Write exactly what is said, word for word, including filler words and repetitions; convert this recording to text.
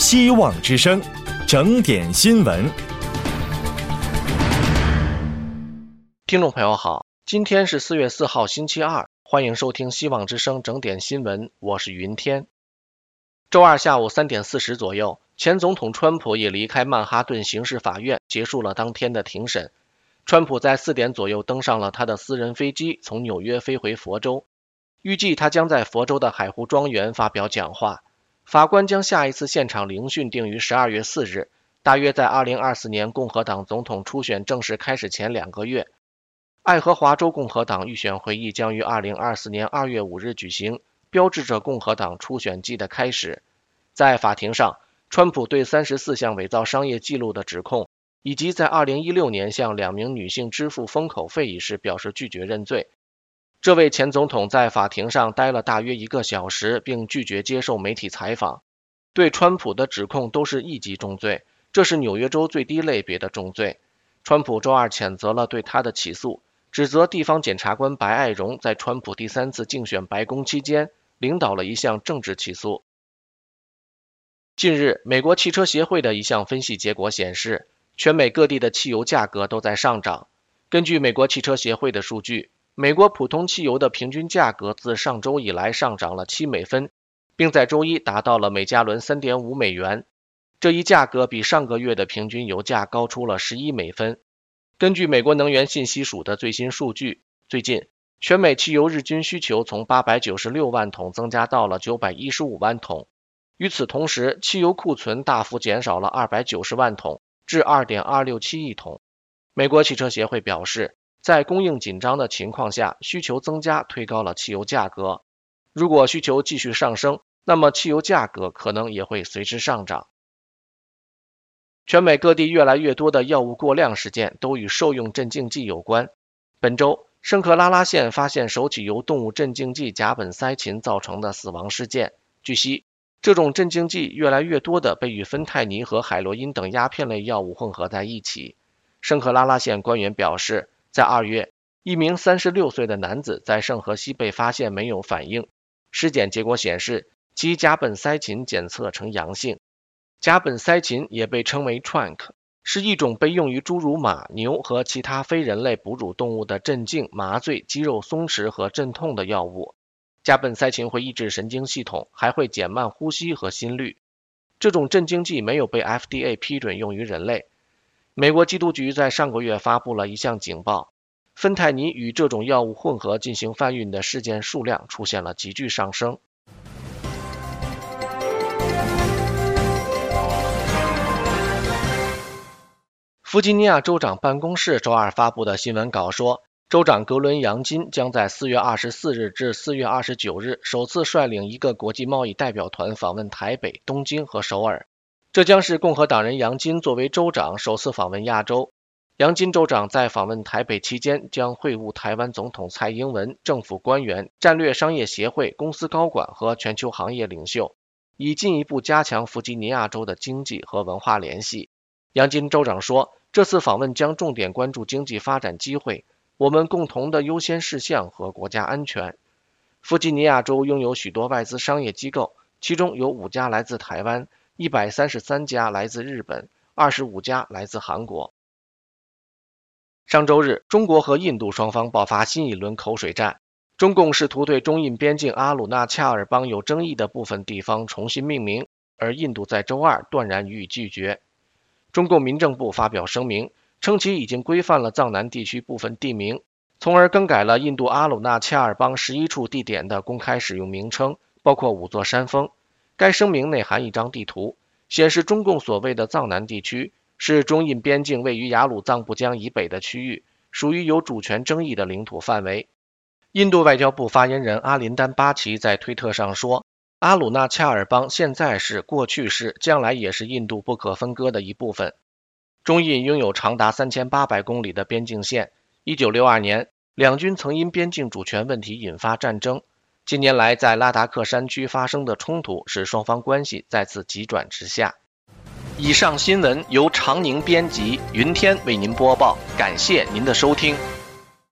希望之声，整点新闻。 听众朋友好，今天是四月四号星期二，欢迎收听希望之声整点新闻，我是云天。周二下午三点四十左右，前总统川普也离开曼哈顿刑事法院，结束了当天的庭审。川普在四点左右登上了他的私人飞机，从纽约飞回佛州。预计他将在佛州的海湖庄园发表讲话。法官将下一次现场聆讯定于十二月四日，大约在二零二四年共和党总统初选正式开始前两个月。爱荷华州共和党预选会议将于二零二四年二月五日举行，标志着共和党初选季的开始。在法庭上，川普对三十四项伪造商业记录的指控，以及在二零一六年向两名女性支付封口费一事表示拒绝认罪。这位前总统在法庭上待了大约一个小时，并拒绝接受媒体采访。对川普的指控都是一级重罪，这是纽约州最低类别的重罪。川普周二谴责了对他的起诉，指责地方检察官白爱荣在川普第三次竞选白宫期间领导了一项政治起诉。近日，美国汽车协会的一项分析结果显示，全美各地的汽油价格都在上涨。根据美国汽车协会的数据，美国普通汽油的平均价格自上周以来上涨了七美分，并在周一达到了每加仑 三点五美元。这一价格比上个月的平均油价高出了十一美分。根据美国能源信息署的最新数据，最近全美汽油日均需求从八百九十六万桶增加到了九百一十五万桶。与此同时，汽油库存大幅减少了二百九十万桶，至 二点二六七亿桶。美国汽车协会表示，在供应紧张的情况下，需求增加推高了汽油价格。如果需求继续上升，那么汽油价格可能也会随之上涨。全美各地越来越多的药物过量事件都与兽用镇静剂有关。本周，圣克拉拉县发现首起由动物镇静剂甲苯噻嗪造成的死亡事件。据悉，这种镇静剂越来越多的被与芬太尼和海洛因等鸦片类药物混合在一起。圣克拉拉县官员表示，在二月，一名三十六岁的男子在圣荷西被发现没有反应，尸检结果显示其甲苯噻嗪检测呈阳性。甲苯噻嗪也被称为 Tranq， 是一种被用于诸如马、牛和其他非人类哺乳动物的镇静、麻醉、肌肉松弛和镇痛的药物。甲苯噻嗪会抑制神经系统，还会减慢呼吸和心率。这种镇静剂没有被 F D A 批准用于人类。美国缉毒局在上个月发布了一项警报，芬太尼与这种药物混合进行贩运的事件数量出现了急剧上升。弗吉尼亚州长办公室周二发布的新闻稿说，州长格伦·杨金将在四月二十四日至四月二十九日首次率领一个国际贸易代表团访问台北、东京和首尔。这将是共和党人杨金作为州长首次访问亚洲。杨金州长在访问台北期间将会晤台湾总统蔡英文、政府官员、战略商业协会、公司高管和全球行业领袖，以进一步加强弗吉尼亚州的经济和文化联系。杨金州长说，这次访问将重点关注经济发展机会，我们共同的优先事项和国家安全。弗吉尼亚州拥有许多外资商业机构，其中有五家来自台湾，一百三十三家来自日本，二十五家来自韩国。上周日，中国和印度双方爆发新一轮口水战。中共试图对中印边境阿鲁纳恰尔邦有争议的部分地方重新命名，而印度在周二断然予以拒绝。中共民政部发表声明，称其已经规范了藏南地区部分地名，从而更改了印度阿鲁纳恰尔邦十一处地点的公开使用名称，包括五座山峰。该声明内含一张地图，显示中共所谓的藏南地区是中印边境位于雅鲁藏布江以北的区域，属于有主权争议的领土范围。印度外交部发言人阿林丹巴奇在推特上说，阿鲁纳恰尔邦现在是、过去是、将来也是印度不可分割的一部分。中印拥有长达三千八百公里的边境线。一九六二年，两军曾因边境主权问题引发战争。近年来，在拉达克山区发生的冲突使双方关系再次急转直下。以上新闻由长宁编辑，云天为您播报，感谢您的收听。